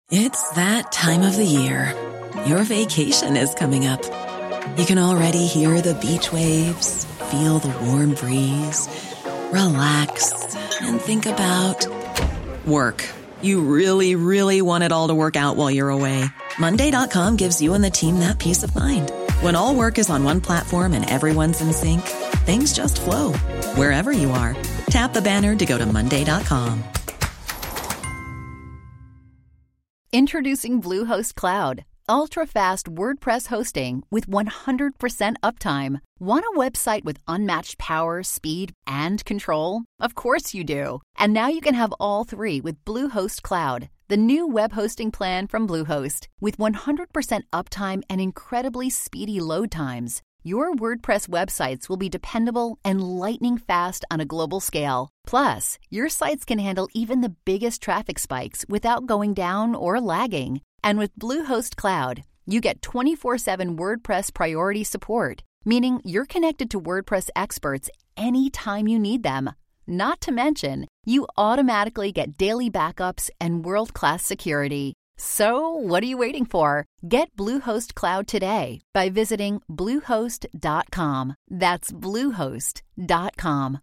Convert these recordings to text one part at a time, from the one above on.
It's that time of the year. Your vacation is coming up. You can already hear the beach waves, feel the warm breeze, relax, and think about work. You really, really want it all to work out while you're away. Monday.com gives you and the team that peace of mind. When all work is on one platform and everyone's in sync, things just flow. Wherever you are, tap the banner to go to Monday.com. Introducing Bluehost Cloud, ultra-fast WordPress hosting with 100% uptime. Want a website with unmatched power, speed, and control? Of course you do. And now you can have all three with Bluehost Cloud, the new web hosting plan from Bluehost. With 100% uptime and incredibly speedy load times, your WordPress websites will be dependable and lightning fast on a global scale. Plus, your sites can handle even the biggest traffic spikes without going down or lagging. And with Bluehost Cloud, you get 24/7 WordPress priority support, meaning you're connected to WordPress experts anytime you need them. Not to mention, you automatically get daily backups and world-class security. So, what are you waiting for? Get Bluehost Cloud today by visiting Bluehost.com. That's Bluehost.com.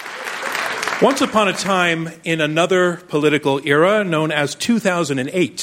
Once upon a time in another political era known as 2008,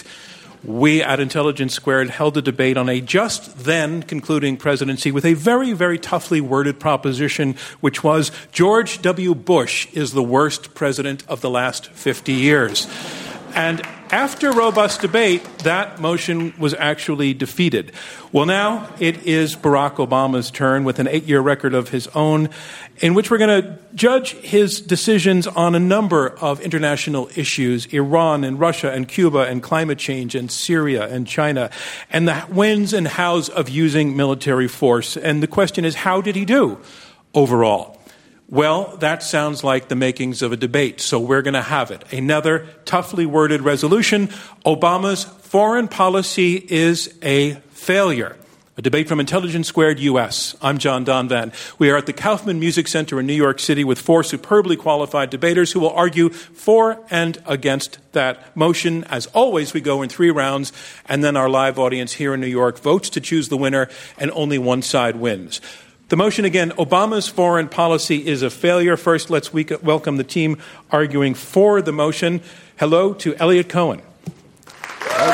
we at Intelligence Squared held a debate on a just then concluding presidency with a very, very toughly worded proposition, which was George W. Bush is the worst president of the last 50 years. And after robust debate, that motion was actually defeated. Well, now it is Barack Obama's turn with an 8-year record of his own, in which we're going to judge his decisions on a number of international issues, Iran and Russia and Cuba and climate change and Syria and China, and the whens and hows of using military force. And the question is, how did he do overall? Well, that sounds like the makings of a debate, so we're going to have it. Another toughly worded resolution: Obama's foreign policy is a failure. A debate from Intelligence Squared US. I'm John Donvan. We are at the Kaufman Music Center in New York City with 4 superbly qualified debaters who will argue for and against that motion. As always, we go in 3 rounds, and then our live audience here in New York votes to choose the winner, and only one side wins. The motion again, Obama's foreign policy is a failure. First, let's welcome the team arguing for the motion. Hello to Eliot Cohen. Well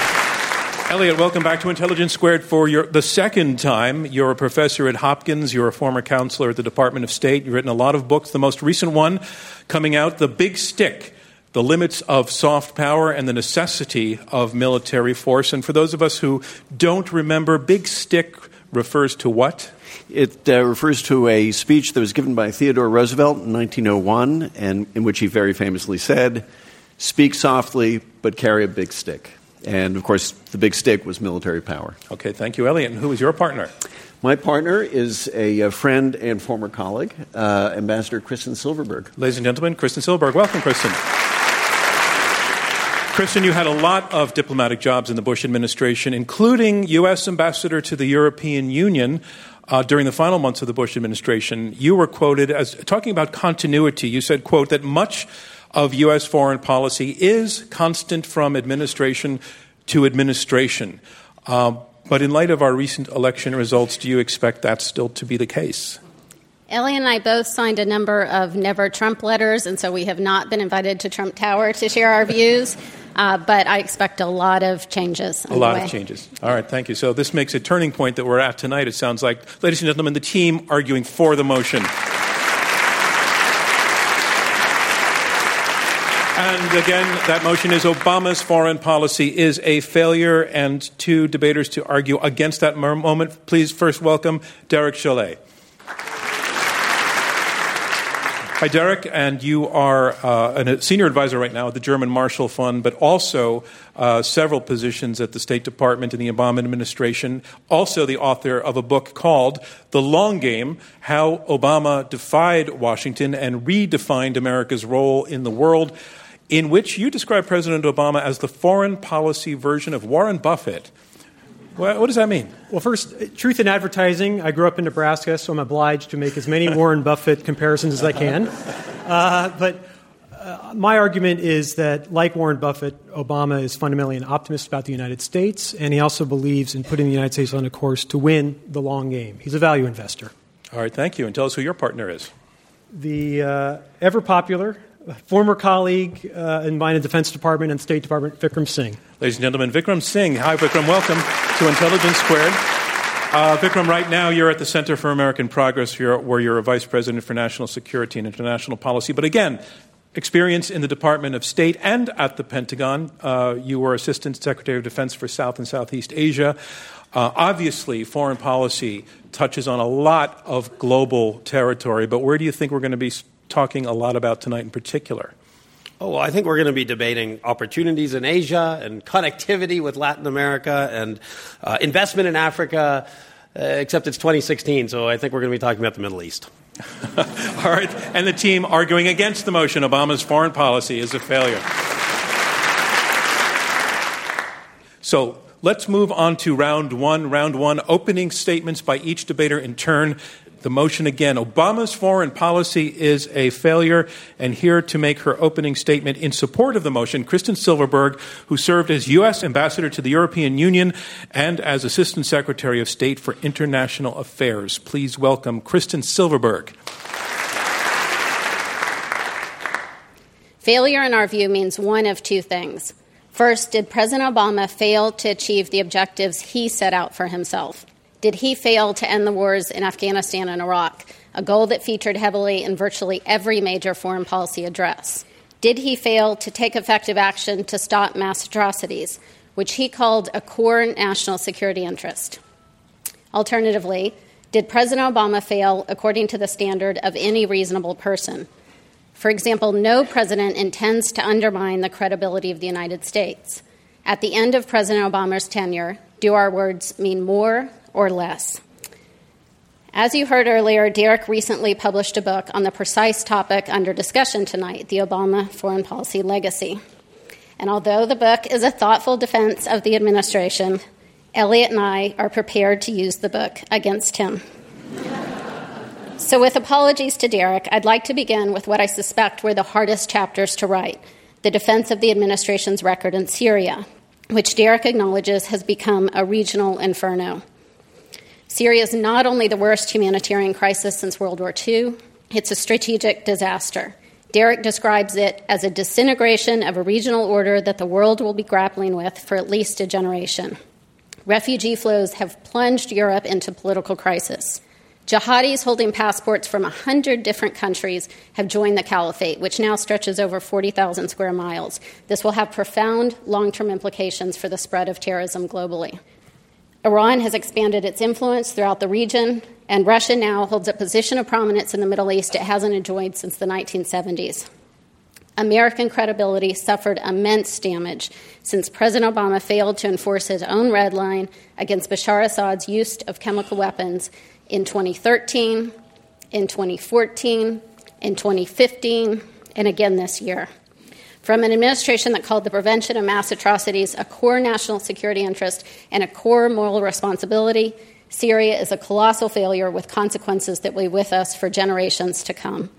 done. Eliot, welcome back to Intelligence Squared for the second time. You're a professor at Hopkins. You're a former counselor at the Department of State. You've written a lot of books. The most recent one coming out, The Big Stick: The Limits of Soft Power and the Necessity of Military Force. And for those of us who don't remember, Big Stick refers to what? It refers to a speech that was given by Theodore Roosevelt in 1901, and in which he very famously said, "Speak softly, but carry a big stick." And, of course, the big stick was military power. Okay, thank you, Eliot. And who is your partner? My partner is a friend and former colleague, Ambassador Kristen Silverberg. Ladies and gentlemen, Kristen Silverberg. Welcome, Kristen. Kristen, you had a lot of diplomatic jobs in the Bush administration, including U.S. Ambassador to the European Union. During the final months of the Bush administration, you were quoted as talking about continuity. You said, quote, that much of U.S. foreign policy is constant from administration to administration. But in light of our recent election results, do you expect that still to be the case? Ellie and I both signed a number of Never Trump letters, and so we have not been invited to Trump Tower to share our views. But I expect a lot of changes. A lot of changes. All right, thank you. So this makes a turning point that we're at tonight, it sounds like. Ladies and gentlemen, the team arguing for the motion. And again, that motion is Obama's foreign policy is a failure. And 2 debaters to argue against that moment. Please first welcome Derek Chollet. Hi, Derek, and you are a senior advisor right now at the German Marshall Fund, but also several positions at the State Department in the Obama administration, also the author of a book called The Long Game: How Obama Defied Washington and Redefined America's Role in the World, in which you describe President Obama as the foreign policy version of Warren Buffett. What does that mean? Well, first, truth in advertising. I grew up in Nebraska, so I'm obliged to make as many Warren Buffett comparisons as I can. But My argument is that, like Warren Buffett, Obama is fundamentally an optimist about the United States, and he also believes in putting the United States on a course to win the long game. He's a value investor. All right, thank you. And tell us who your partner is. The ever-popular former colleague in mine in the Defense Department and State Department, Vikram Singh. Ladies and gentlemen, Vikram Singh. Hi, Vikram. Welcome to Intelligence Squared. Vikram, right now you're at the Center for American Progress, where you're a vice president for national security and international policy. But again, experience in the Department of State and at the Pentagon. You were Assistant Secretary of Defense for South and Southeast Asia. Obviously, foreign policy touches on a lot of global territory, but where do you think we're going to be talking a lot about tonight in particular? Oh, well, I think we're going to be debating opportunities in Asia and connectivity with Latin America and investment in Africa, except it's 2016, so I think we're going to be talking about the Middle East. All right. And the team arguing against the motion, Obama's foreign policy is a failure. So let's move on to round one, opening statements by each debater in turn. The motion again, Obama's foreign policy is a failure. And here to make her opening statement in support of the motion, Kristen Silverberg, who served as U.S. Ambassador to the European Union and as Assistant Secretary of State for International Affairs. Please welcome Kristen Silverberg. Failure, in our view, means one of two things. First, did President Obama fail to achieve the objectives he set out for himself? Did he fail to end the wars in Afghanistan and Iraq, a goal that featured heavily in virtually every major foreign policy address? Did he fail to take effective action to stop mass atrocities, which he called a core national security interest? Alternatively, did President Obama fail according to the standard of any reasonable person? For example, no president intends to undermine the credibility of the United States. At the end of President Obama's tenure, do our words mean more or less? As you heard earlier, Derek recently published a book on the precise topic under discussion tonight, the Obama foreign policy legacy. And although the book is a thoughtful defense of the administration, Elliot and I are prepared to use the book against him. So with apologies to Derek, I'd like to begin with what I suspect were the hardest chapters to write, the defense of the administration's record in Syria, which Derek acknowledges has become a regional inferno. Syria is not only the worst humanitarian crisis since World War II, it's a strategic disaster. Derek describes it as a disintegration of a regional order that the world will be grappling with for at least a generation. Refugee flows have plunged Europe into political crisis. Jihadis holding passports from 100 different countries have joined the caliphate, which now stretches over 40,000 square miles. This will have profound long-term implications for the spread of terrorism globally. Iran has expanded its influence throughout the region, and Russia now holds a position of prominence in the Middle East it hasn't enjoyed since the 1970s. American credibility suffered immense damage since President Obama failed to enforce his own red line against Bashar Assad's use of chemical weapons in 2013, in 2014, in 2015, and again this year. From an administration that called the prevention of mass atrocities a core national security interest and a core moral responsibility, Syria is a colossal failure with consequences that will be with us for generations to come.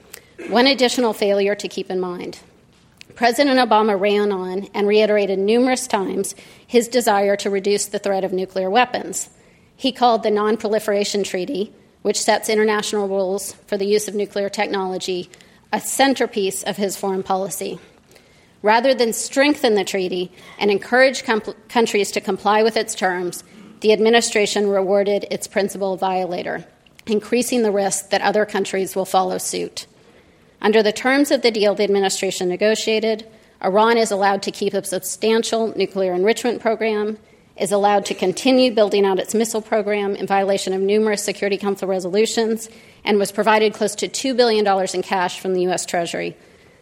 One additional failure to keep in mind. President Obama ran on and reiterated numerous times his desire to reduce the threat of nuclear weapons. He called the Non-Proliferation Treaty, which sets international rules for the use of nuclear technology, a centerpiece of his foreign policy. Rather than strengthen the treaty and encourage countries to comply with its terms, the administration rewarded its principal violator, increasing the risk that other countries will follow suit. Under the terms of the deal the administration negotiated, Iran is allowed to keep a substantial nuclear enrichment program, is allowed to continue building out its missile program in violation of numerous Security Council resolutions, and was provided close to $2 billion in cash from the U.S. Treasury.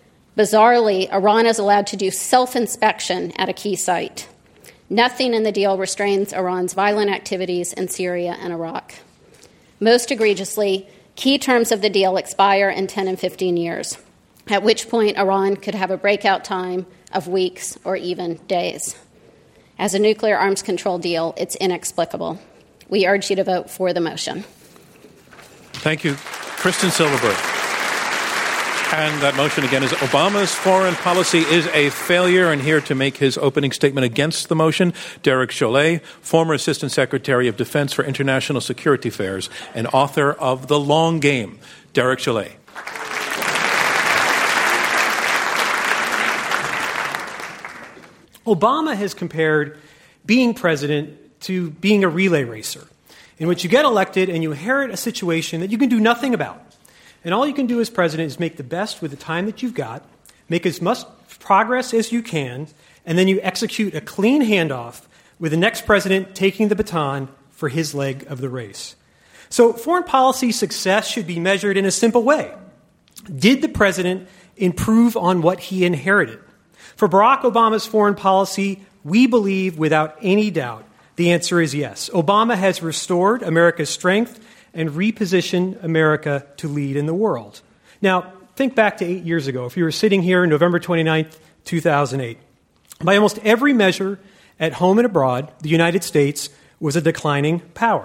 Bizarrely, Iran is allowed to do self-inspection at a key site. Nothing in the deal restrains Iran's violent activities in Syria and Iraq. Most egregiously, key terms of the deal expire in 10 and 15 years, at which point Iran could have a breakout time of weeks or even days. As a nuclear arms control deal, it's inexplicable. We urge you to vote for the motion. Thank you. Kristen Silverberg. And that motion again is Obama's foreign policy is a failure. And here to make his opening statement against the motion, Derek Chollet, former Assistant Secretary of Defense for International Security Affairs and author of The Long Game. Derek Chollet. Obama has compared being president to being a relay racer, in which you get elected and you inherit a situation that you can do nothing about. And all you can do as president is make the best with the time that you've got, make as much progress as you can, and then you execute a clean handoff with the next president taking the baton for his leg of the race. So foreign policy success should be measured in a simple way. Did the president improve on what he inherited? For Barack Obama's foreign policy, we believe without any doubt the answer is yes. Obama has restored America's strength and reposition America to lead in the world. Now, think back to 8 years ago. If you were sitting here November 29th, 2008, by almost every measure at home and abroad, the United States was a declining power.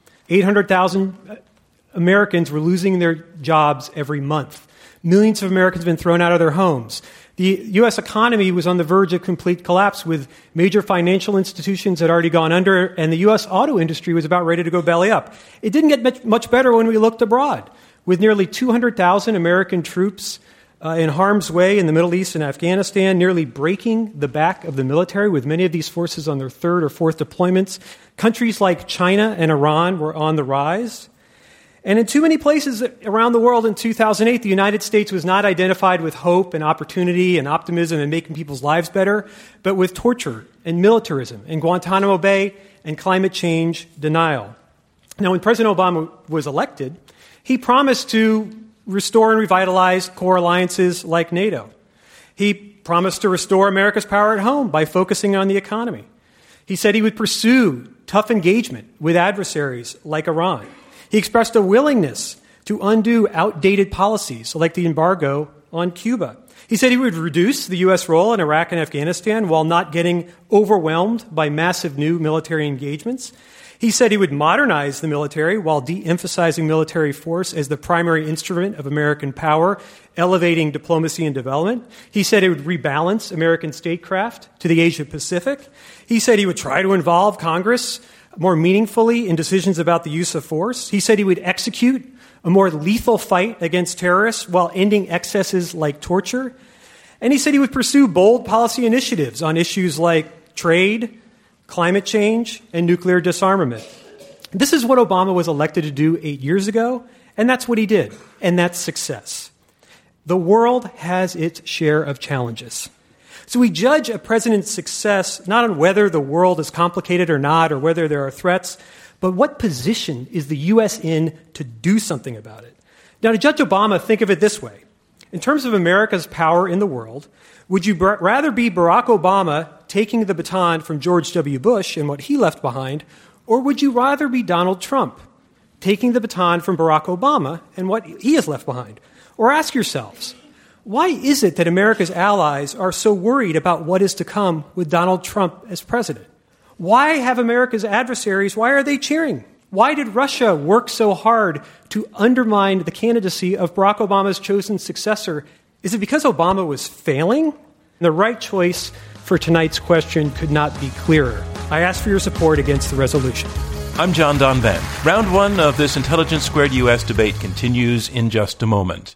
800,000 Americans were losing their jobs every month. Millions of Americans have been thrown out of their homes. The U.S. economy was on the verge of complete collapse with major financial institutions had already gone under, and the U.S. auto industry was about ready to go belly up. It didn't get much better when we looked abroad, with nearly 200,000 American troops in harm's way in the Middle East and Afghanistan, nearly breaking the back of the military, with many of these forces on their third or fourth deployments. Countries like China and Iran were on the rise. And in too many places around the world in 2008, the United States was not identified with hope and opportunity and optimism and making people's lives better, but with torture and militarism and Guantanamo Bay and climate change denial. Now, when President Obama was elected, he promised to restore and revitalize core alliances like NATO. He promised to restore America's power at home by focusing on the economy. He said he would pursue tough engagement with adversaries like Iran. He expressed a willingness to undo outdated policies like the embargo on Cuba. He said he would reduce the U.S. role in Iraq and Afghanistan while not getting overwhelmed by massive new military engagements. He said he would modernize the military while de-emphasizing military force as the primary instrument of American power, elevating diplomacy and development. He said he would rebalance American statecraft to the Asia Pacific. He said he would try to involve Congress more meaningfully in decisions about the use of force. He said he would execute a more lethal fight against terrorists while ending excesses like torture. And he said he would pursue bold policy initiatives on issues like trade, climate change, and nuclear disarmament. This is what Obama was elected to do 8 years ago, and that's what he did, and that's success. The world has its share of challenges. So we judge a president's success not on whether the world is complicated or not, or whether there are threats, but what position is the U.S. in to do something about it. Now, to judge Obama, think of it this way. In terms of America's power in the world, would you rather be Barack Obama taking the baton from George W. Bush and what he left behind, or would you rather be Donald Trump taking the baton from Barack Obama and what he has left behind? Or ask yourselves, why is it that America's allies are so worried about what is to come with Donald Trump as president? Why have America's adversaries, why are they cheering? Why did Russia work so hard to undermine the candidacy of Barack Obama's chosen successor? Is it because Obama was failing? The right choice for tonight's question could not be clearer. I ask for your support against the resolution. I'm John Donvan. Round one of this Intelligence Squared U.S. debate continues in just a moment.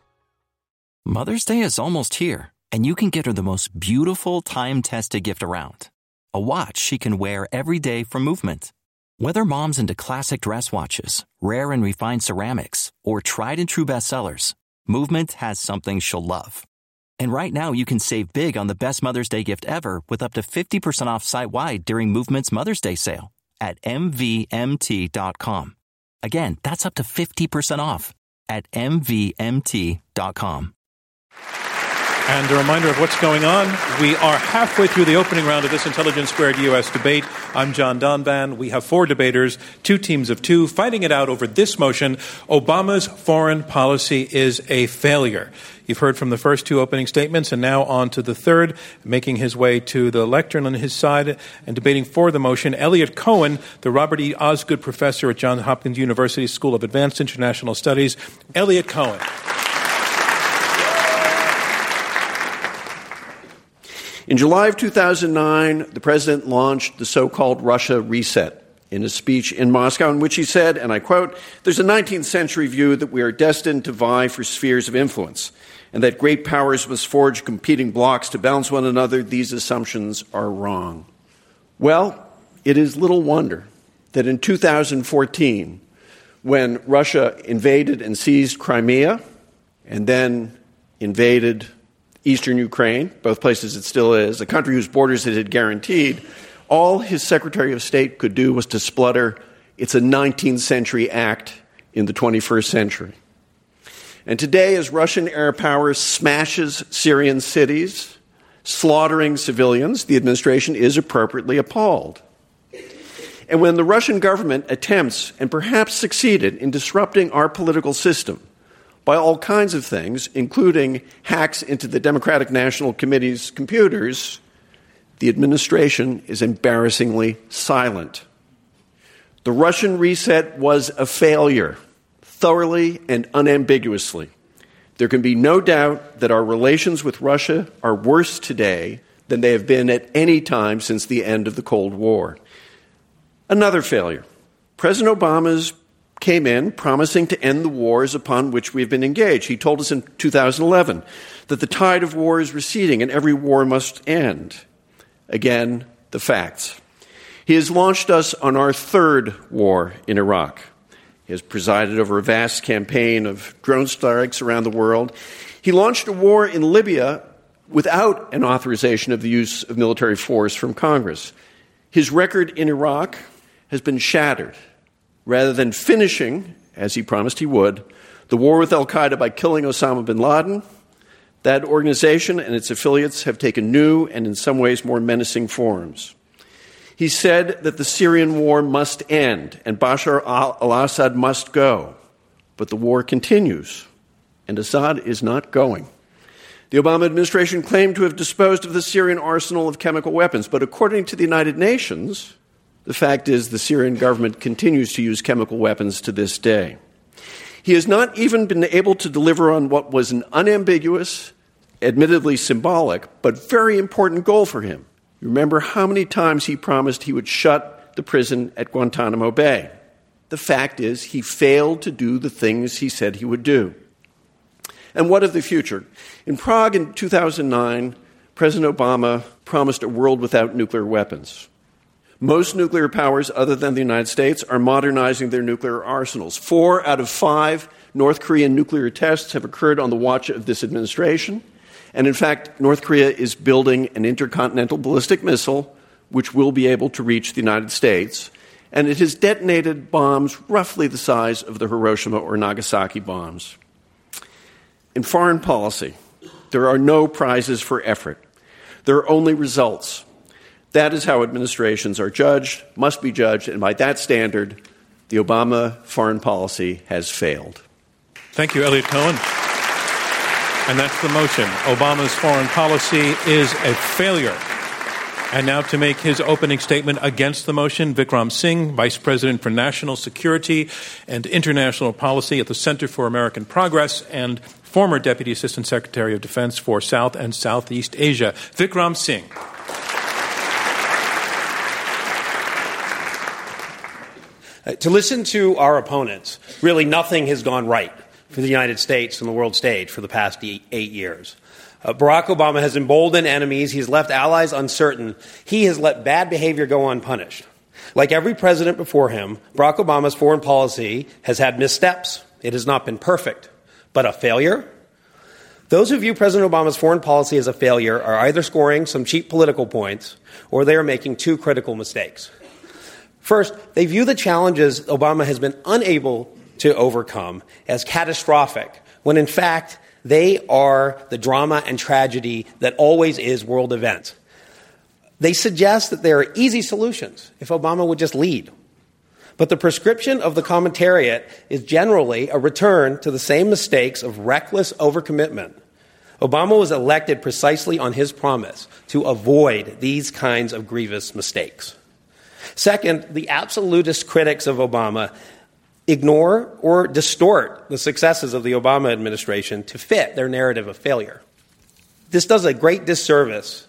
Mother's Day is almost here, and you can get her the most beautiful time-tested gift around. A watch she can wear every day from Movement. Whether mom's into classic dress watches, rare and refined ceramics, or tried-and-true bestsellers, Movement has something she'll love. And right now, you can save big on the best Mother's Day gift ever with up to 50% off site-wide during Movement's Mother's Day sale at MVMT.com. Again, that's up to 50% off at MVMT.com. And a reminder of what's going on. We are halfway through the opening round of this Intelligence Squared U.S. debate. I'm John Donvan. We have 4 debaters, 2 teams of 2, fighting it out over this motion: Obama's foreign policy is a failure. You've heard from the first 2 opening statements, and now on to the third, making his way to the lectern on his side and debating for the motion, Eliot Cohen, the Robert E. Osgood Professor at Johns Hopkins University School of Advanced International Studies. Eliot Cohen. In July of 2009, the president launched the so-called Russia reset in a speech in Moscow in which he said, and I quote, "There's a 19th century view that we are destined to vie for spheres of influence and that great powers must forge competing blocks to balance one another. These assumptions are wrong." Well, it is little wonder that in 2014, when Russia invaded and seized Crimea and then invaded eastern Ukraine, both places it still is, a country whose borders it had guaranteed, all his Secretary of State could do was to splutter, "It's a 19th century act in the 21st century." And today, as Russian air power smashes Syrian cities, slaughtering civilians, the administration is appropriately appalled. And when the Russian government attempts, and perhaps succeeded, in disrupting our political system by all kinds of things, including hacks into the Democratic National Committee's computers, the administration is embarrassingly silent. The Russian reset was a failure, thoroughly and unambiguously. There can be no doubt that our relations with Russia are worse today than they have been at any time since the end of the Cold War. Another failure. President Obama came in promising to end the wars upon which we've been engaged. He told us in 2011 that the tide of war is receding and every war must end. Again, the facts. He has launched us on our third war in Iraq. He has presided over a vast campaign of drone strikes around the world. He launched a war in Libya without an authorization of the use of military force from Congress. His record in Iraq has been shattered. Rather than finishing, as he promised he would, the war with al-Qaeda by killing Osama bin Laden, that organization and its affiliates have taken new and in some ways more menacing forms. He said that the Syrian war must end and Bashar al-Assad must go. But the war continues, and Assad is not going. The Obama administration claimed to have disposed of the Syrian arsenal of chemical weapons, but according to the United Nations, the fact is the Syrian government continues to use chemical weapons to this day. He has not even been able to deliver on what was an unambiguous, admittedly symbolic, but very important goal for him. You remember how many times he promised he would shut the prison at Guantanamo Bay. The fact is he failed to do the things he said he would do. And what of the future? In Prague in 2009, President Obama promised a world without nuclear weapons. Most nuclear powers other than the United States are modernizing their nuclear arsenals. 4 out of 5 North Korean nuclear tests have occurred on the watch of this administration. And in fact, North Korea is building an intercontinental ballistic missile which will be able to reach the United States. And it has detonated bombs roughly the size of the Hiroshima or Nagasaki bombs. In foreign policy, there are no prizes for effort. There are only results. That is how administrations are judged, must be judged, and by that standard, the Obama foreign policy has failed. Thank you, Eliot Cohen. And that's the motion. Obama's foreign policy is a failure. And now to make his opening statement against the motion, Vikram Singh, Vice President for National Security and International Policy at the Center for American Progress and former Deputy Assistant Secretary of Defense for South and Southeast Asia. Vikram Singh. To listen to our opponents, really nothing has gone right for the United States on the world stage for the past 8 years. Barack Obama has emboldened enemies. He's left allies uncertain. He has let bad behavior go unpunished. Like every president before him, Barack Obama's foreign policy has had missteps. It has not been perfect. But a failure? Those who view President Obama's foreign policy as a failure are either scoring some cheap political points or they are making 2 critical mistakes. First, they view the challenges Obama has been unable to overcome as catastrophic, when in fact they are the drama and tragedy that always is world events. They suggest that there are easy solutions if Obama would just lead. But the prescription of the commentariat is generally a return to the same mistakes of reckless overcommitment. Obama was elected precisely on his promise to avoid these kinds of grievous mistakes. Second, the absolutist critics of Obama ignore or distort the successes of the Obama administration to fit their narrative of failure. This does a great disservice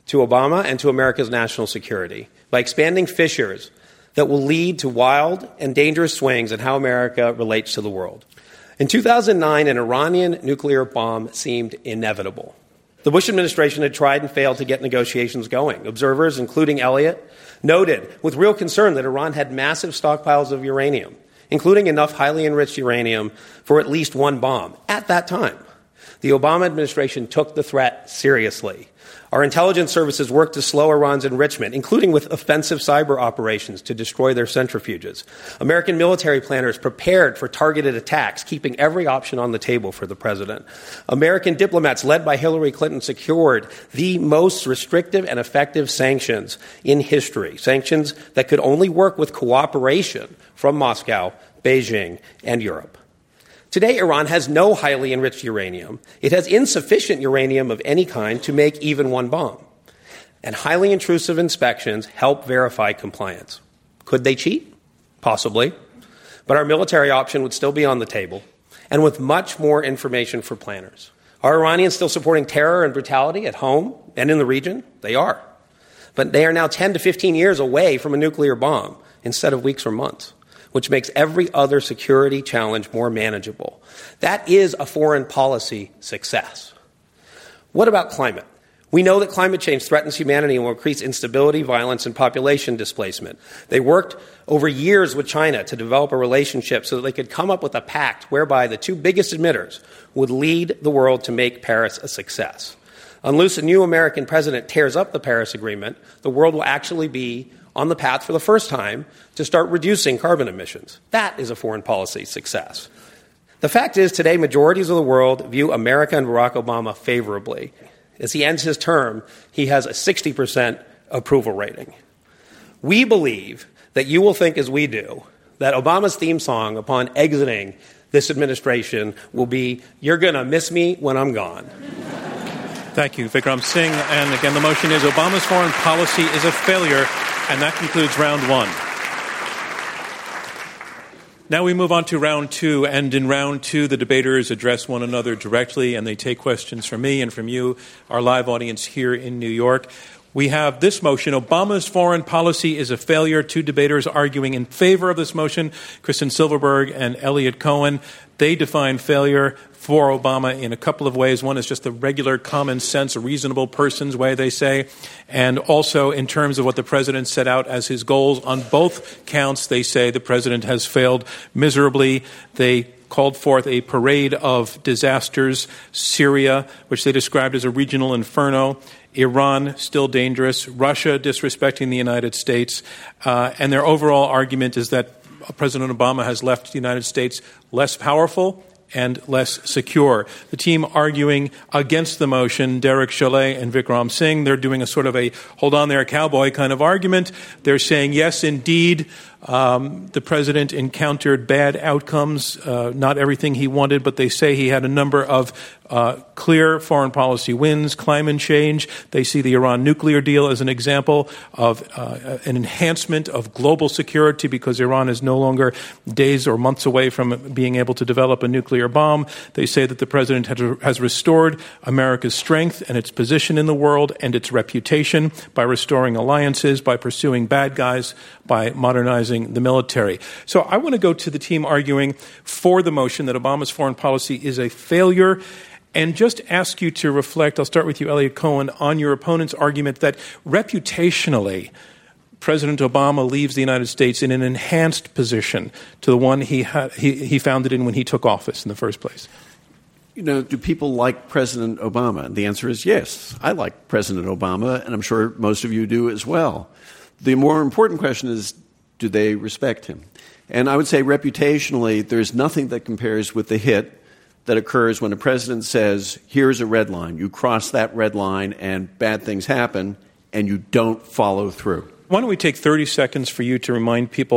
to Obama and to America's national security by expanding fissures that will lead to wild and dangerous swings in how America relates to the world. In 2009, an Iranian nuclear bomb seemed inevitable. The Bush administration had tried and failed to get negotiations going. Observers, including Elliott, noted with real concern that Iran had massive stockpiles of uranium, including enough highly enriched uranium for at least one bomb at that time. The Obama administration took the threat seriously. Our intelligence services worked to slow Iran's enrichment, including with offensive cyber operations to destroy their centrifuges. American military planners prepared for targeted attacks, keeping every option on the table for the president. American diplomats, led by Hillary Clinton, secured the most restrictive and effective sanctions in history, sanctions that could only work with cooperation from Moscow, Beijing, and Europe. Today, Iran has no highly enriched uranium. It has insufficient uranium of any kind to make even one bomb. And highly intrusive inspections help verify compliance. Could they cheat? Possibly. But our military option would still be on the table, and with much more information for planners. Are Iranians still supporting terror and brutality at home and in the region? They are. But they are now 10 to 15 years away from a nuclear bomb instead of weeks or months, which makes every other security challenge more manageable. That is a foreign policy success. What about climate? We know that climate change threatens humanity and will increase instability, violence, and population displacement. They worked over years with China to develop a relationship so that they could come up with a pact whereby the two biggest emitters would lead the world to make Paris a success. Unless a new American president tears up the Paris Agreement, the world will actually be on the path for the first time to start reducing carbon emissions. That is a foreign policy success. The fact is, today, majorities of the world view America and Barack Obama favorably. As he ends his term, he has a 60% approval rating. We believe that you will think as we do, that Obama's theme song upon exiting this administration will be, "You're going to miss me when I'm gone." Thank you, Vikram Singh. And again, the motion is Obama's foreign policy is a failure. And that concludes round one. Now we move on to round two. And in round two, the debaters address one another directly, and they take questions from me and from you, our live audience here in New York. We have this motion, Obama's foreign policy is a failure. Two debaters arguing in favor of this motion, Kristen Silverberg and Elliott Cohen. They define failure for Obama in a couple of ways. One is just the regular common sense, reasonable person's way, they say, and also in terms of what the president set out as his goals. On both counts, they say the president has failed miserably. They called forth a parade of disasters, Syria, which they described as a regional inferno, Iran, still dangerous, Russia disrespecting the United States, and their overall argument is that President Obama has left the United States less powerful and less secure. The team arguing against the motion, Derek Chollet and Vikram Singh, they're doing a sort of a hold on there cowboy kind of argument. They're saying, yes, indeed, the president encountered bad outcomes, not everything he wanted, but they say he had a number of clear foreign policy wins, climate change. They see the Iran nuclear deal as an example of an enhancement of global security because Iran is no longer days or months away from being able to develop a nuclear bomb. They say that the president has restored America's strength and its position in the world and its reputation by restoring alliances, by pursuing bad guys, by modernizing the military. So I want to go to the team arguing for the motion that Obama's foreign policy is a failure and just ask you to reflect, I'll start with you, Elliott Cohen, on your opponent's argument that reputationally, President Obama leaves the United States in an enhanced position to the one he found it in when he took office in the first place. You know, do people like President Obama? And the answer is yes. I like President Obama, and I'm sure most of you do as well. The more important question is, do they respect him? And I would say reputationally, there's nothing that compares with the hit that occurs when a president says, here's a red line. You cross that red line and bad things happen, and you don't follow through. Why don't we take 30 seconds for you to remind people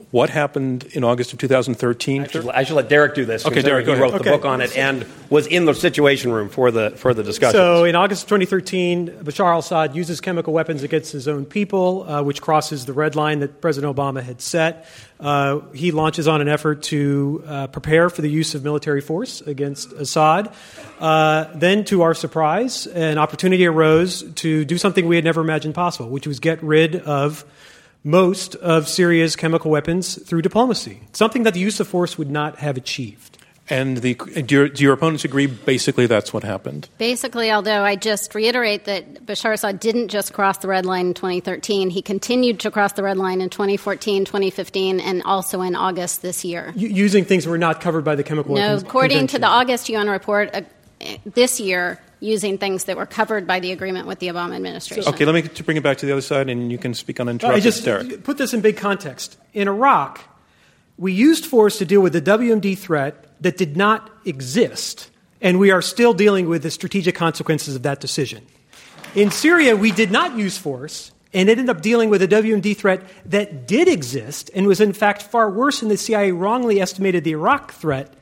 what happened in August of 2013? I should let Derek do this. Okay, Derek, he wrote the Okay. book on it and was in the Situation Room for the discussion. So in August of 2013, Bashar al-Assad uses chemical weapons against his own people, which crosses the red line that President Obama had set. He launches on an effort to prepare for the use of military force against Assad. Then, to our surprise, an opportunity arose to do something we had never imagined possible, which was get rid of most of Syria's chemical weapons through diplomacy, something that the use of force would not have achieved. And do your opponents agree basically that's what happened? Basically, although I just reiterate that Bashar Assad didn't just cross the red line in 2013. He continued to cross the red line in 2014, 2015, and also in August this year. Using things that were not covered by the chemical weapons according to convention. the August UN report, this year, using things that were covered by the agreement with the Obama administration. Okay, let me bring it back to the other side, and you can speak uninterrupted, I just Derek. put this in big context. In Iraq, we used force to deal with the WMD threat that did not exist, and we are still dealing with the strategic consequences of that decision. In Syria, we did not use force and ended up dealing with a WMD threat that did exist and was, in fact, far worse than the CIA wrongly estimated the Iraq threat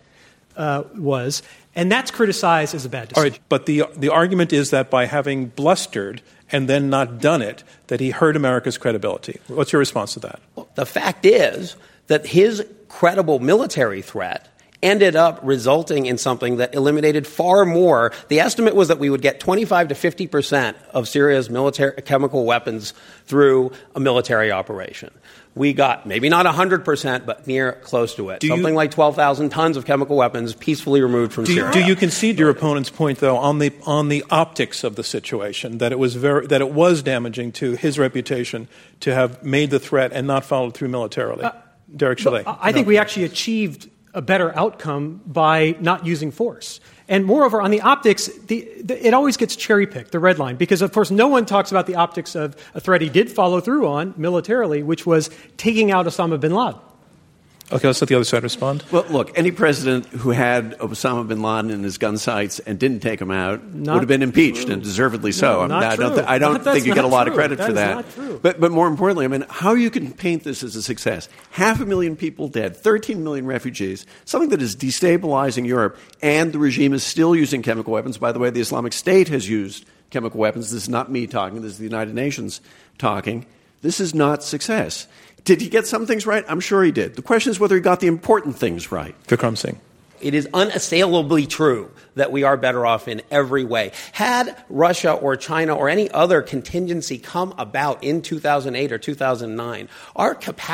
was, and that's criticized as a bad decision. All right, but the argument is that by having blustered and then not done it, that he hurt America's credibility. What's your response to that? The fact is that his credible military threat ended up resulting in something that eliminated far more. The estimate was that we would get 25 to 50% of Syria's military chemical weapons through a military operation. We got maybe not 100%, but near close to it. Something like 12,000 tons of chemical weapons peacefully removed from Syria. Do you concede your opponent's point, though, on the optics of the situation, that it was damaging to his reputation to have made the threat and not followed through militarily? Derek Chalet. I think we actually achieved a better outcome by not using force. And moreover, on the optics, it always gets cherry-picked, the red line, because, of course, no one talks about the optics of a threat he did follow through on militarily, which was taking out Osama bin Laden. Okay, let's let the other side respond. Well, look, any president who had Osama bin Laden in his gun sights and didn't take him out would have been impeached, and deservedly so. I don't think you get a lot of credit for that. Not true. But more importantly, how you can paint this as a success. 500,000 people dead, 13 million refugees, something that is destabilizing Europe, and the regime is still using chemical weapons. By the way, the Islamic State has used chemical weapons. This is not me talking. This is the United Nations talking. This is not success. Did he get some things right? I'm sure he did. The question is whether he got the important things right. Vikram Singh. It is unassailably true that we are better off in every way. Had Russia or China or any other contingency come about in 2008 or 2009, our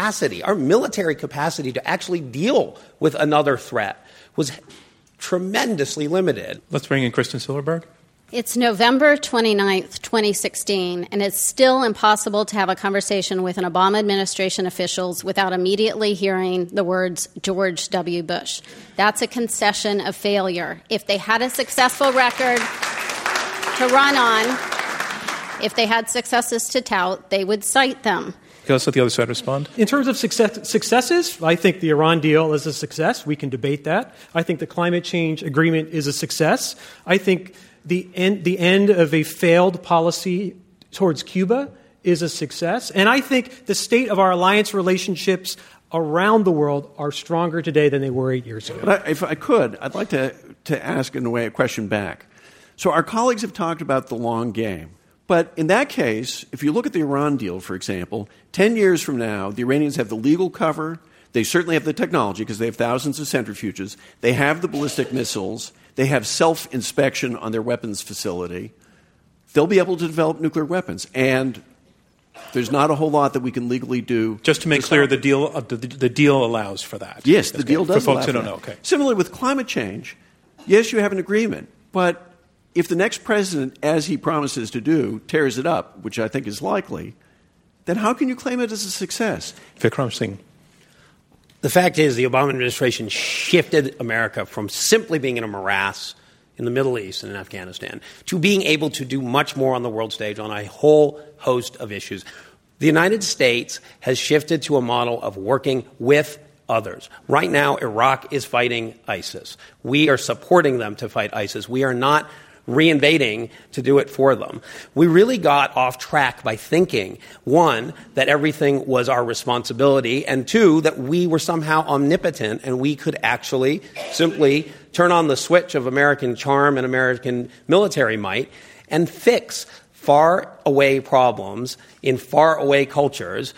military capacity to actually deal with another threat was tremendously limited. Let's bring in Kristen Silverberg. It's November 29th, 2016, and it's still impossible to have a conversation with an Obama administration officials without immediately hearing the words George W. Bush. That's a concession of failure. If they had a successful record to run on, if they had successes to tout, they would cite them. Okay, let's let the other side respond. In terms of successes, I think the Iran deal is a success. We can debate that. I think the climate change agreement is a success. I think the end of a failed policy towards Cuba is a success. And I think the state of our alliance relationships around the world are stronger today than they were 8 years ago. But if I could, I'd like to ask, in a way, a question back. So our colleagues have talked about the long game. But in that case, if you look at the Iran deal, for example, 10 years from now, the Iranians have the legal cover. They certainly have the technology because they have thousands of centrifuges. They have the ballistic missiles. They have self-inspection on their weapons facility. They'll be able to develop nuclear weapons. And there's not a whole lot that we can legally do. Just to make clear, the deal allows for that. Yes, the deal does allow for folks for who don't that. know. Okay. Similarly with climate change, yes, you have an agreement. But if the next president, as he promises to do, tears it up, which I think is likely, then how can you claim it as a success? Vikram Singh. The fact is the Obama administration shifted America from simply being in a morass in the Middle East and in Afghanistan to being able to do much more on the world stage on a whole host of issues. The United States has shifted to a model of working with others. Right now, Iraq is fighting ISIS. We are supporting them to fight ISIS. We are not reinvading to do it for them. We really got off track by thinking, one, that everything was our responsibility, and two, that we were somehow omnipotent and we could actually simply turn on the switch of American charm and American military might and fix far-away problems in far-away cultures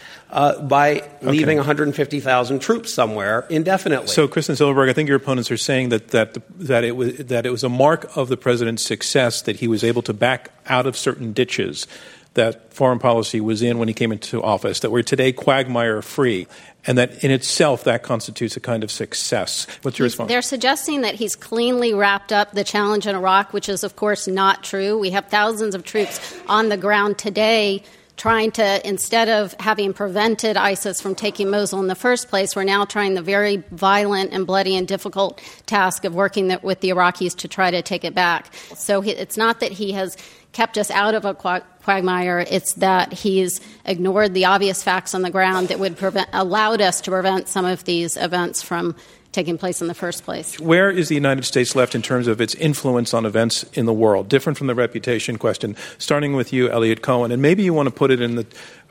by leaving 150,000 troops somewhere indefinitely. So, Kristen Silverberg, I think your opponents are saying that it was a mark of the president's success that he was able to back out of certain ditches that foreign policy was in when he came into office, that we're today quagmire-free, and that in itself that constitutes a kind of success. What's your response? They're suggesting that he's cleanly wrapped up the challenge in Iraq, which is, of course, not true. We have thousands of troops on the ground today trying to, instead of having prevented ISIS from taking Mosul in the first place, we're now trying the very violent and bloody and difficult task of working with the Iraqis to try to take it back. So it's not that he has kept us out of a quagmire, it's that he's ignored the obvious facts on the ground that would allowed us to prevent some of these events from taking place in the first place. Where is the United States left in terms of its influence on events in the world? Different from the reputation question. Starting with you, Eliot Cohen, and maybe you want to put it in the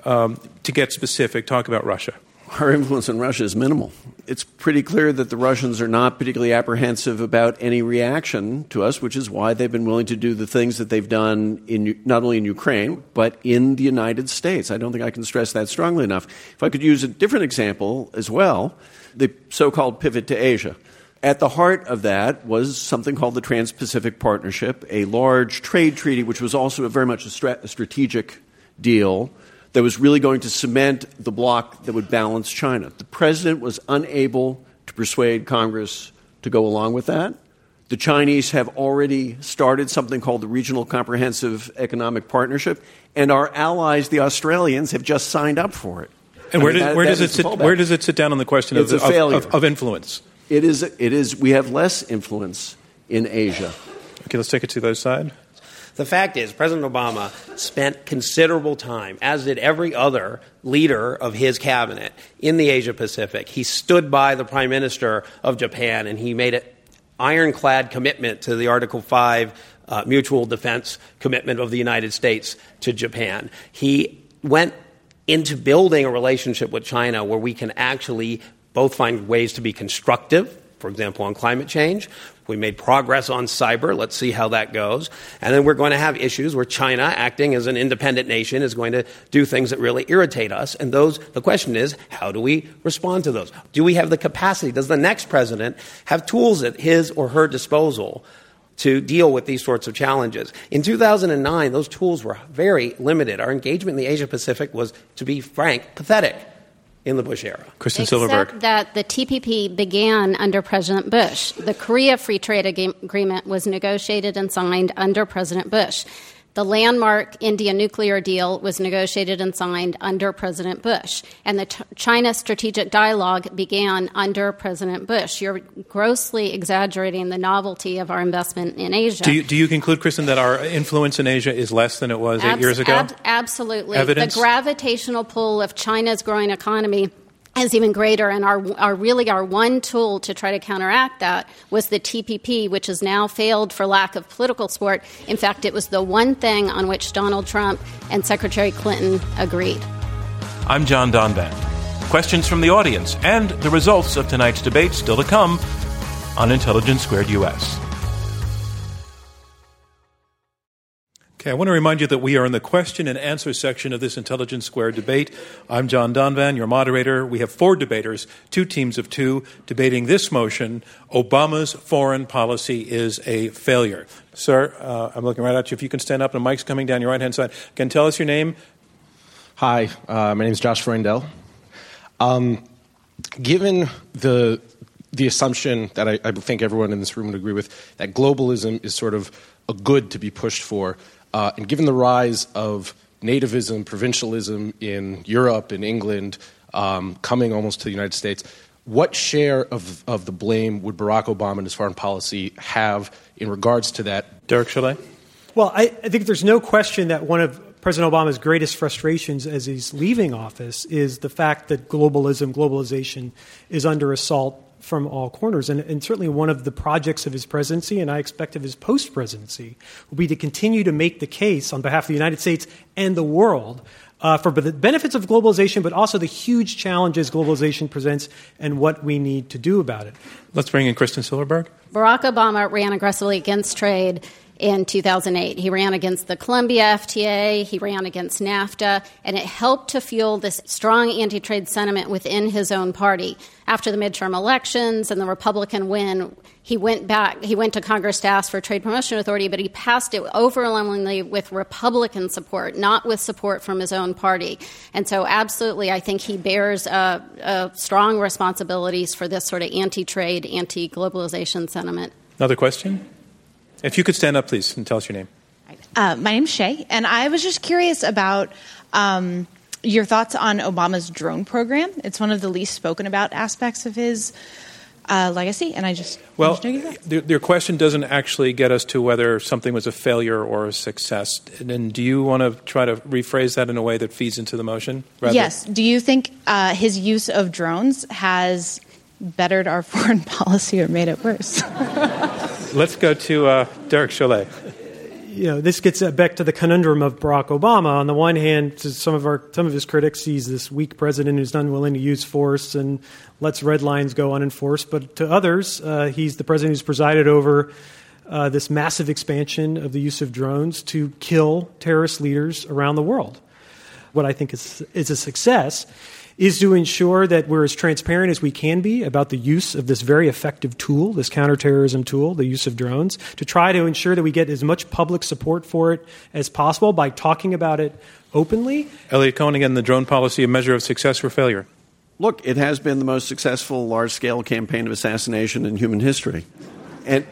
to get specific, talk about Russia. Our influence on Russia is minimal. It's pretty clear that the Russians are not particularly apprehensive about any reaction to us, which is why they've been willing to do the things that they've done not only in Ukraine, but in the United States. I don't think I can stress that strongly enough. If I could use a different example as well, the so-called pivot to Asia. At the heart of that was something called the Trans-Pacific Partnership, a large trade treaty, which was also very much a strategic deal that was really going to cement the bloc that would balance China. The president was unable to persuade Congress to go along with that. The Chinese have already started something called the Regional Comprehensive Economic Partnership, and our allies, the Australians, have just signed up for it. And where does it sit down on the question of influence? It is. We have less influence in Asia. Okay, let's take it to the other side. The fact is, President Obama spent considerable time, as did every other leader of his cabinet, in the Asia-Pacific. He stood by the Prime Minister of Japan, and he made an ironclad commitment to the Article 5 mutual defense commitment of the United States to Japan. He went into building a relationship with China where we can actually both find ways to be constructive, for example, on climate change. We made progress on cyber. Let's see how that goes. And then we're going to have issues where China, acting as an independent nation, is going to do things that really irritate us. And the question is, how do we respond to those? Do we have the capacity? Does the next president have tools at his or her disposal to deal with these sorts of challenges? In 2009, those tools were very limited. Our engagement in the Asia-Pacific was, to be frank, pathetic in the Bush era. Kristen Silverberg. Except that the TPP began under President Bush. The Korea Free Trade Agreement was negotiated and signed under President Bush. The landmark India nuclear deal was negotiated and signed under President Bush. And the China Strategic Dialogue began under President Bush. You're grossly exaggerating the novelty of our investment in Asia. Do you conclude, Kristen, that our influence in Asia is less than it was 8 years ago? Absolutely. Evidence? The gravitational pull of China's growing economy is even greater, and our one tool to try to counteract that was the TPP, which has now failed for lack of political support. In fact, it was the one thing on which Donald Trump and Secretary Clinton agreed. I'm John Donvan. Questions from the audience and the results of tonight's debate still to come on Intelligence Squared US. Okay, I want to remind you that we are in the question and answer section of this Intelligence Squared debate. I'm John Donvan, your moderator. We have 4 debaters, 2 teams of 2, debating this motion: Obama's foreign policy is a failure. Sir, I'm looking right at you. If you can stand up, and the mic's coming down your right-hand side. Can you tell us your name? Hi, my name is Josh Freundel. Given the assumption that I think everyone in this room would agree with, that globalism is sort of a good to be pushed for, and given the rise of nativism, provincialism in Europe and England, coming almost to the United States, what share of the blame would Barack Obama and his foreign policy have in regards to that? Derek Chalet? Well, I think there's no question that one of President Obama's greatest frustrations as he's leaving office is the fact that globalization is under assault from all corners. And certainly one of the projects of his presidency, and I expect of his post-presidency, will be to continue to make the case on behalf of the United States and the world for the benefits of globalization, but also the huge challenges globalization presents and what we need to do about it. Let's bring in Kristen Silverberg. Barack Obama ran aggressively against trade in 2008. He ran against the Colombia FTA, he ran against NAFTA, and it helped to fuel this strong anti-trade sentiment within his own party. After the midterm elections and the Republican win, he went to Congress to ask for Trade Promotion Authority, but he passed it overwhelmingly with Republican support, not with support from his own party. And so absolutely, I think he bears strong responsibilities for this sort of anti-trade, anti-globalization sentiment. Another question? If you could stand up, please, and tell us your name. My name's Shay, and I was just curious about your thoughts on Obama's drone program. It's one of the least spoken about aspects of his legacy, and I just... Well, your question doesn't actually get us to whether something was a failure or a success. And do you want to try to rephrase that in a way that feeds into the motion? Yes. Do you think his use of drones has bettered our foreign policy or made it worse? Let's go to Derek Chollet. This gets back to the conundrum of Barack Obama. On the one hand, to some of his critics, he's this weak president who's unwilling to use force and lets red lines go unenforced. But to others, he's the president who's presided over this massive expansion of the use of drones to kill terrorist leaders around the world. What I think is a success is to ensure that we're as transparent as we can be about the use of this very effective tool, this counterterrorism tool, the use of drones, to try to ensure that we get as much public support for it as possible by talking about it openly. Elliot Cohen, again, the drone policy, a measure of success or failure? Look, it has been the most successful large-scale campaign of assassination in human history. And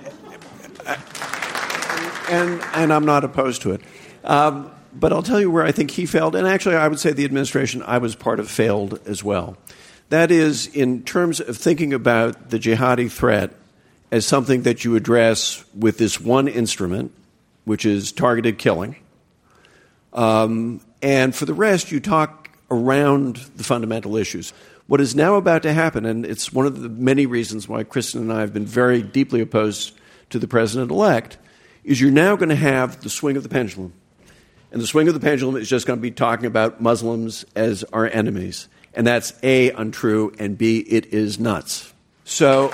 I'm not opposed to it. But I'll tell you where I think he failed, and actually I would say the administration I was part of failed as well. That is, in terms of thinking about the jihadi threat as something that you address with this one instrument, which is targeted killing, and for the rest you talk around the fundamental issues. What is now about to happen, and it's one of the many reasons why Kristen and I have been very deeply opposed to the president-elect, is you're now going to have the swing of the pendulum. And the swing of the pendulum is just going to be talking about Muslims as our enemies. And that's A, untrue, and B, it is nuts. So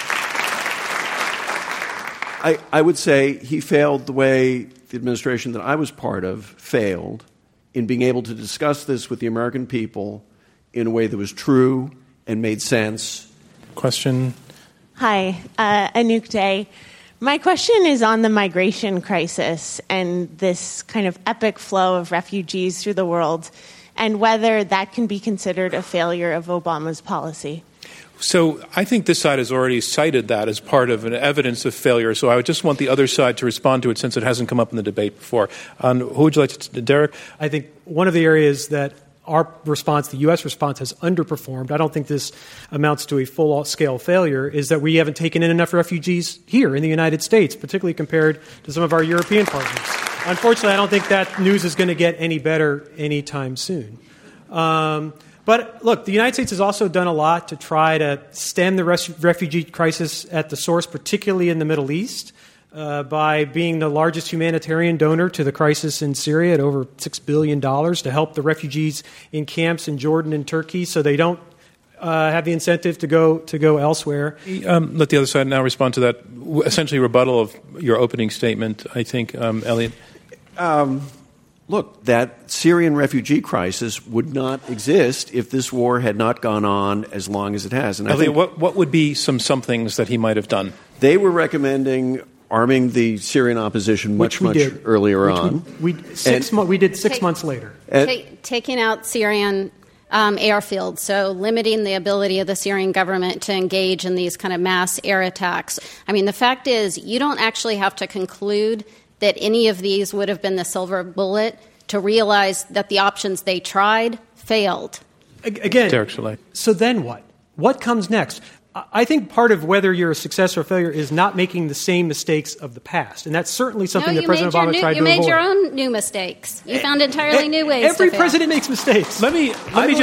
I would say he failed the way the administration that I was part of failed in being able to discuss this with the American people in a way that was true and made sense. Question? Hi, Anouk Day. My question is on the migration crisis and this kind of epic flow of refugees through the world, and whether that can be considered a failure of Obama's policy. So I think this side has already cited that as part of an evidence of failure, so I would just want the other side to respond to it since it hasn't come up in the debate before. Who would you like to, Derek? I think one of the areas that our response, the U.S. response, has underperformed. I don't think this amounts to a full-scale failure, is that we haven't taken in enough refugees here in the United States, particularly compared to some of our European partners. Unfortunately, I don't think that news is going to get any better anytime soon. But look, the United States has also done a lot to try to stem the refugee crisis at the source, particularly in the Middle East, by being the largest humanitarian donor to the crisis in Syria at over $6 billion to help the refugees in camps in Jordan and Turkey so they don't have the incentive to go elsewhere. Let the other side now respond to that essentially rebuttal of your opening statement, I think, Elliot. Look, that Syrian refugee crisis would not exist if this war had not gone on as long as it has. And Elliot, what would be some things that he might have done? They were recommending arming the Syrian opposition much earlier on. We did 6 months later. Taking out Syrian airfields, so limiting the ability of the Syrian government to engage in these kind of mass air attacks. I mean, the fact is, you don't actually have to conclude that any of these would have been the silver bullet to realize that the options they tried failed. Again, Derek Chollet. So then what? What comes next? I think part of whether you're a success or a failure is not making the same mistakes of the past. And that's certainly something that President Obama tried to avoid. You made your own new mistakes. You found entirely new ways Every to fail. president makes mistakes. Let me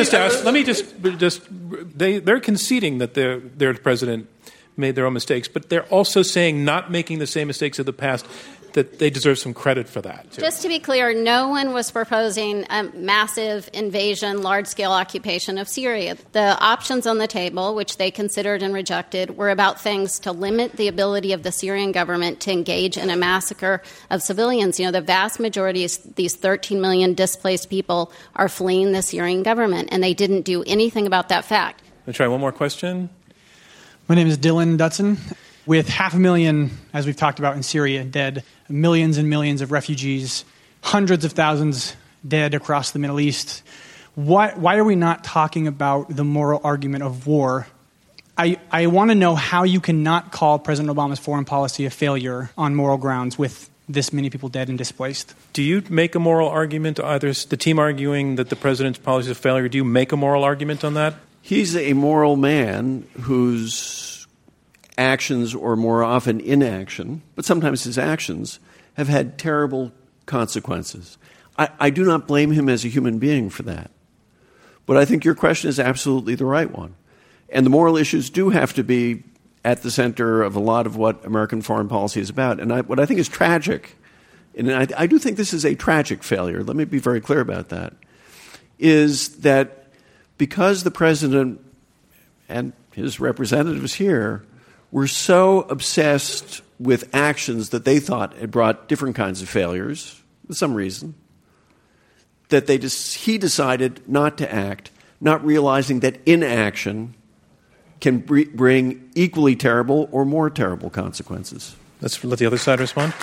just they're conceding that their president made their own mistakes, but they're also saying not making the same mistakes of the past, that they deserve some credit for that, too. Just to be clear, no one was proposing a massive invasion, large-scale occupation of Syria. The options on the table, which they considered and rejected, were about things to limit the ability of the Syrian government to engage in a massacre of civilians. You know, the vast majority of these 13 million displaced people are fleeing the Syrian government, and they didn't do anything about that fact. I'll try one more question. My name is Dylan Dutson. With 500,000, as we've talked about in Syria, dead, millions and millions of refugees, hundreds of thousands dead across the Middle East, why are we not talking about the moral argument of war? I want to know how you cannot call President Obama's foreign policy a failure on moral grounds with this many people dead and displaced. Do you make a moral argument, either the team arguing that the president's policy is a failure, do you make a moral argument on that? He's a moral man whose actions, or more often inaction, but sometimes his actions, have had terrible consequences. I do not blame him as a human being for that. But I think your question is absolutely the right one. And the moral issues do have to be at the center of a lot of what American foreign policy is about. And what I think is tragic, and I do think this is a tragic failure, let me be very clear about that, is that because the president and his representatives here were so obsessed with actions that they thought had brought different kinds of failures, for some reason, that he decided not to act, not realizing that inaction can bring equally terrible or more terrible consequences. Let's let the other side respond.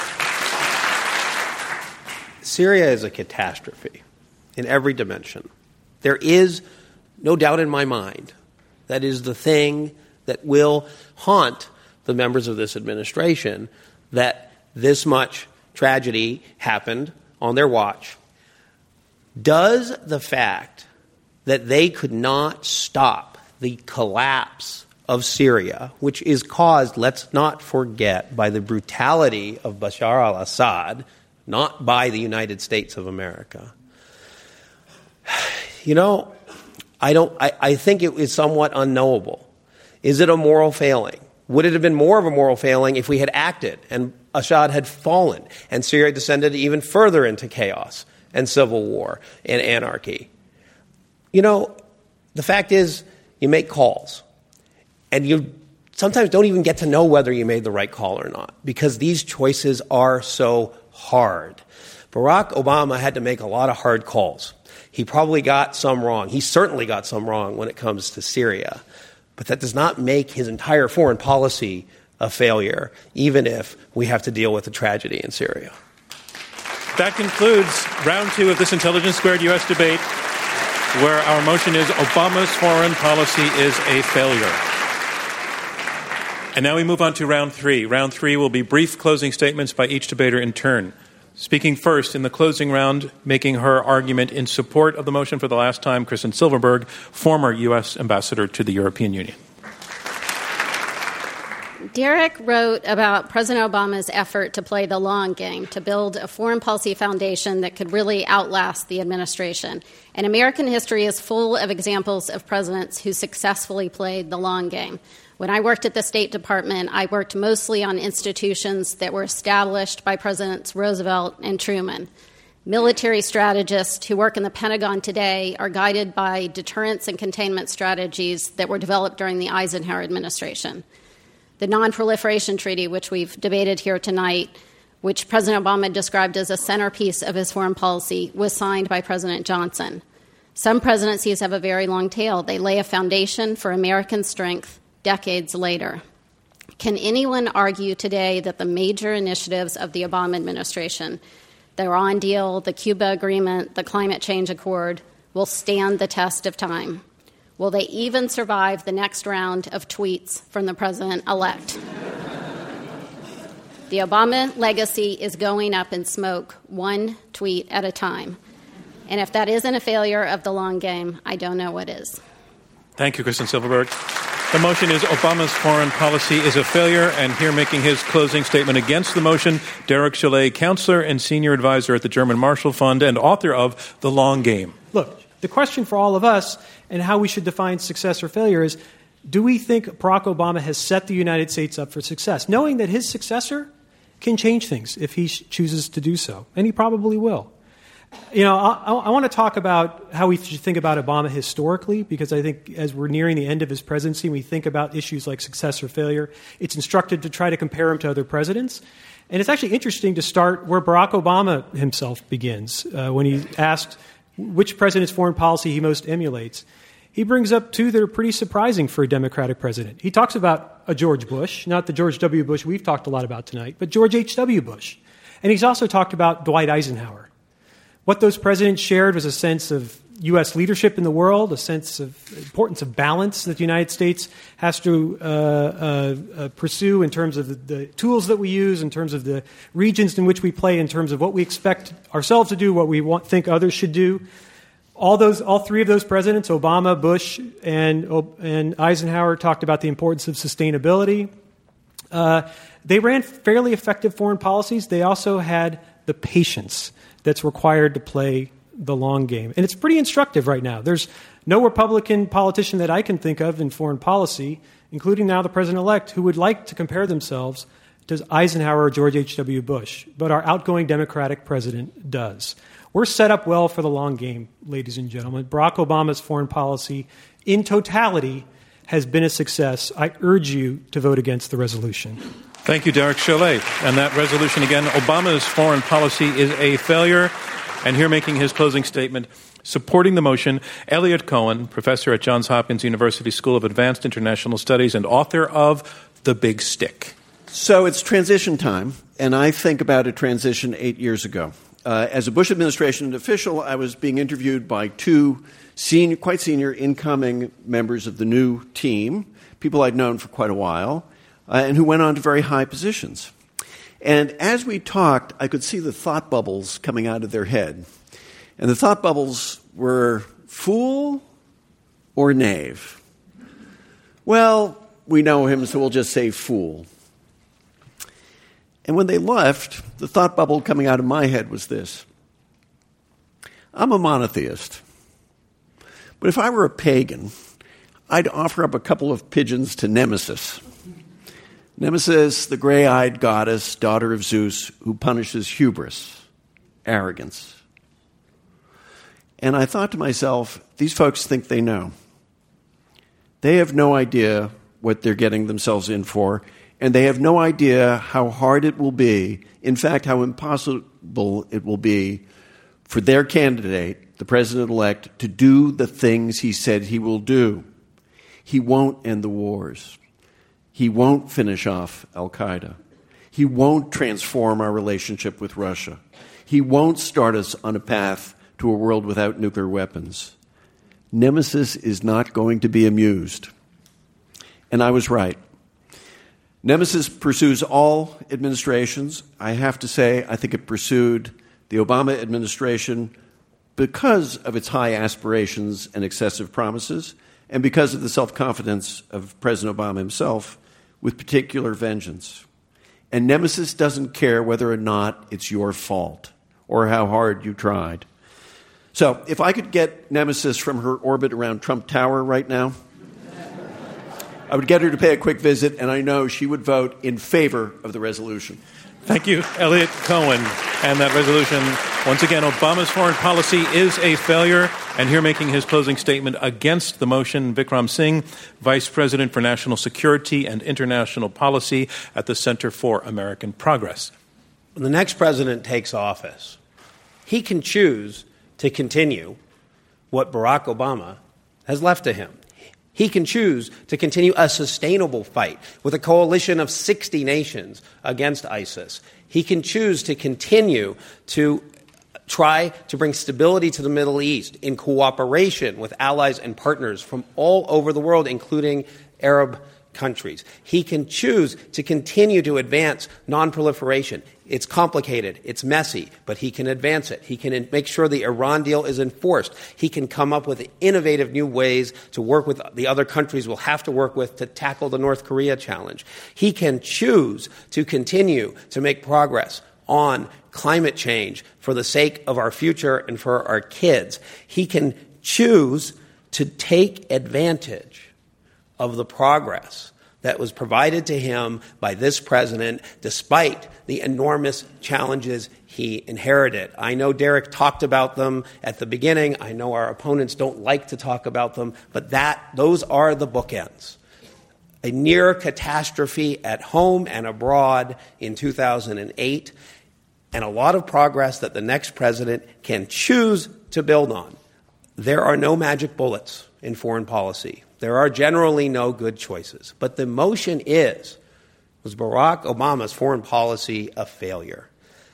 Syria is a catastrophe in every dimension. There is no doubt in my mind that is the thing that will haunt the members of this administration, that this much tragedy happened on their watch. Does the fact that they could not stop the collapse of Syria, which is caused, let's not forget, by the brutality of Bashar al-Assad, not by the United States of America. You know, I think it is somewhat unknowable. Is it a moral failing? Would it have been more of a moral failing if we had acted and Assad had fallen and Syria descended even further into chaos and civil war and anarchy? You know, the fact is, you make calls, and you sometimes don't even get to know whether you made the right call or not, because these choices are so hard. Barack Obama had to make a lot of hard calls. He probably got some wrong. He certainly got some wrong when it comes to Syria. But that does not make his entire foreign policy a failure, even if we have to deal with the tragedy in Syria. That concludes round two of this Intelligence Squared U.S. debate, where our motion is Obama's foreign policy is a failure. And now we move on to round three. Round three will be brief closing statements by each debater in turn. Speaking first in the closing round, making her argument in support of the motion for the last time, Kristen Silverberg, former U.S. ambassador to the European Union. Derek wrote about President Obama's effort to play the long game, to build a foreign policy foundation that could really outlast the administration. And American history is full of examples of presidents who successfully played the long game. When I worked at the State Department, I worked mostly on institutions that were established by Presidents Roosevelt and Truman. Military strategists who work in the Pentagon today are guided by deterrence and containment strategies that were developed during the Eisenhower administration. The Non-Proliferation Treaty, which we've debated here tonight, which President Obama described as a centerpiece of his foreign policy, was signed by President Johnson. Some presidencies have a very long tail. They lay a foundation for American strength decades later. Can anyone argue today that the major initiatives of the Obama administration, the Iran deal, the Cuba agreement, the climate change accord, will stand the test of time? Will they even survive the next round of tweets from the president-elect? The Obama legacy is going up in smoke, one tweet at a time. And if that isn't a failure of the long game, I don't know what is. Thank you, Kristen Silverberg. The motion is Obama's foreign policy is a failure. And here making his closing statement against the motion, Derek Chollet, counselor and senior advisor at the German Marshall Fund and author of The Long Game. Look, the question for all of us and how we should define success or failure is, do we think Barack Obama has set the United States up for success, knowing that his successor can change things if he chooses to do so? And he probably will. You know, I want to talk about how we should think about Obama historically, because I think as we're nearing the end of his presidency, we think about issues like success or failure. It's instructive to try to compare him to other presidents. And it's actually interesting to start where Barack Obama himself begins, when he asked which president's foreign policy he most emulates. He brings up two that are pretty surprising for a Democratic president. He talks about a George Bush, not the George W. Bush we've talked a lot about tonight, but George H.W. Bush. And he's also talked about Dwight Eisenhower. What those presidents shared was a sense of U.S. leadership in the world, a sense of importance of balance that the United States has to pursue in terms of the tools that we use, in terms of the regions in which we play, in terms of what we expect ourselves to do, what we think others should do. All three of those presidents, Obama, Bush, and Eisenhower, talked about the importance of sustainability. They ran fairly effective foreign policies. They also had the patience that's required to play the long game. And it's pretty instructive right now. There's no Republican politician that I can think of in foreign policy, including now the president-elect, who would like to compare themselves to Eisenhower or George H.W. Bush. But our outgoing Democratic president does. We're set up well for the long game, ladies and gentlemen. Barack Obama's foreign policy in totality has been a success. I urge you to vote against the resolution. Thank you, Derek Chollet. And that resolution again, Obama's foreign policy is a failure. And here making his closing statement, supporting the motion, Eliot Cohen, professor at Johns Hopkins University School of Advanced International Studies and author of The Big Stick. So it's transition time, and I think about a transition 8 years ago. As a Bush administration official, I was being interviewed by two quite senior incoming members of the new team, people I'd known for quite a while, and who went on to very high positions. And as we talked, I could see the thought bubbles coming out of their head. And the thought bubbles were fool or knave. Well, we know him, so we'll just say fool. And when they left, the thought bubble coming out of my head was this. I'm a monotheist. But if I were a pagan, I'd offer up a couple of pigeons to Nemesis. Nemesis, the gray-eyed goddess, daughter of Zeus, who punishes hubris, arrogance. And I thought to myself, these folks think they know. They have no idea what they're getting themselves in for, and they have no idea how hard it will be, in fact, how impossible it will be for their candidate, the president-elect, to do the things he said he will do. He won't end the wars. He won't finish off al-Qaeda. He won't transform our relationship with Russia. He won't start us on a path to a world without nuclear weapons. Nemesis is not going to be amused. And I was right. Nemesis pursues all administrations. I have to say, I think it pursued the Obama administration because of its high aspirations and excessive promises, and because of the self-confidence of President Obama himself, with particular vengeance. And Nemesis doesn't care whether or not it's your fault or how hard you tried. So if I could get Nemesis from her orbit around Trump Tower right now, I would get her to pay a quick visit, and I know she would vote in favor of the resolution. Thank you, Eliot Cohen. And that resolution, once again, Obama's foreign policy is a failure. And here making his closing statement against the motion, Vikram Singh, Vice President for National Security and International Policy at the Center for American Progress. When the next president takes office, he can choose to continue what Barack Obama has left to him. He can choose to continue a sustainable fight with a coalition of 60 nations against ISIS. He can choose to continue to try to bring stability to the Middle East in cooperation with allies and partners from all over the world, including Arab countries. He can choose to continue to advance non-proliferation. It's complicated. It's messy, but he can advance it. He can make sure the Iran deal is enforced. He can come up with innovative new ways to work with the other countries we'll have to work with to tackle the North Korea challenge. He can choose to continue to make progress on climate change for the sake of our future and for our kids. He can choose to take advantage of the progress that was provided to him by this president, despite the enormous challenges he inherited. I know Derek talked about them at the beginning. I know our opponents don't like to talk about them, but those are the bookends. A near catastrophe at home and abroad in 2008, and a lot of progress that the next president can choose to build on. There are no magic bullets in foreign policy. There are generally no good choices. But the motion was Barack Obama's foreign policy a failure?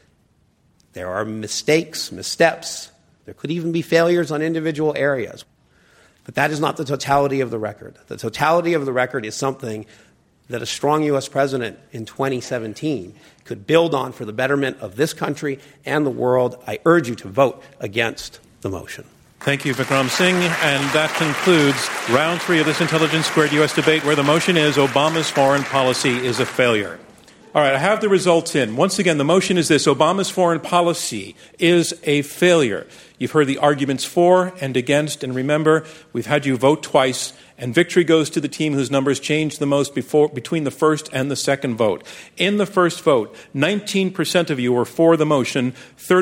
There are mistakes, missteps. There could even be failures on individual areas. But that is not the totality of the record. The totality of the record is something that a strong U.S. president in 2017 could build on for the betterment of this country and the world. I urge you to vote against the motion. Thank you, Vikram Singh. And that concludes round 3 of this Intelligence Squared U.S. debate, where the motion is Obama's foreign policy is a failure. All right, I have the results in. Once again, the motion is this: Obama's foreign policy is a failure. You've heard the arguments for and against, and remember, we've had you vote twice, and victory goes to the team whose numbers changed the most between the first and the second vote. In the first vote, 19% of you were for the motion,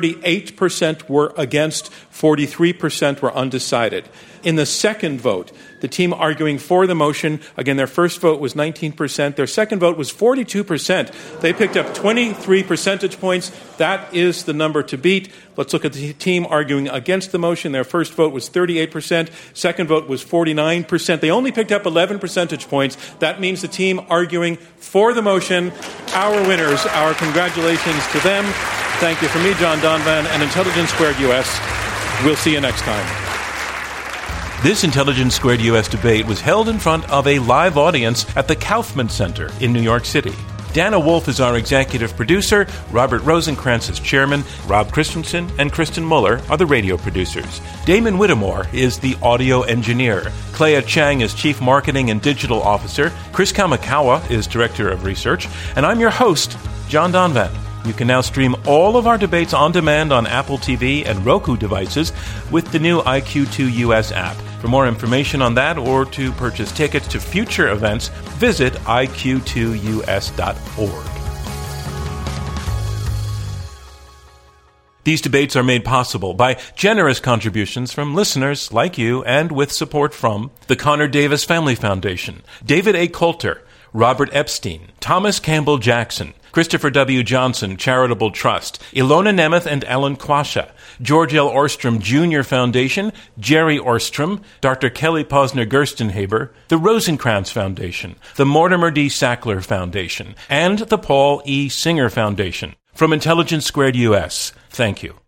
38% were against, 43% were undecided. In the second vote, the team arguing for the motion, again, their first vote was 19%. Their second vote was 42%. They picked up 23 percentage points. That is the number to beat. Let's look at the team arguing against the motion. Their first vote was 38%. Second vote was 49%. They only picked up 11 percentage points. That means the team arguing for the motion, our winners. Our congratulations to them. Thank you from me, John Donvan, and Intelligence Squared U.S. We'll see you next time. This Intelligence Squared U.S. debate was held in front of a live audience at the Kaufman Center in New York City. Dana Wolf is our executive producer, Robert Rosenkrantz is chairman, Rob Christensen and Kristen Muller are the radio producers. Damon Whittemore is the audio engineer. Clea Chang is chief marketing and digital officer. Chris Kamikawa is director of research. And I'm your host, John Donvan. You can now stream all of our debates on demand on Apple TV and Roku devices with the new IQ2 US app. For more information on that or to purchase tickets to future events, visit iq2us.org. These debates are made possible by generous contributions from listeners like you and with support from the Connor Davis Family Foundation, David A. Coulter, Robert Epstein, Thomas Campbell Jackson, Christopher W. Johnson Charitable Trust, Ilona Nemeth and Ellen Quasha, George L. Orstrom Jr. Foundation, Jerry Orstrom, Dr. Kelly Posner Gerstenhaber, the Rosenkrantz Foundation, the Mortimer D. Sackler Foundation, and the Paul E. Singer Foundation. From Intelligence Squared U.S., thank you.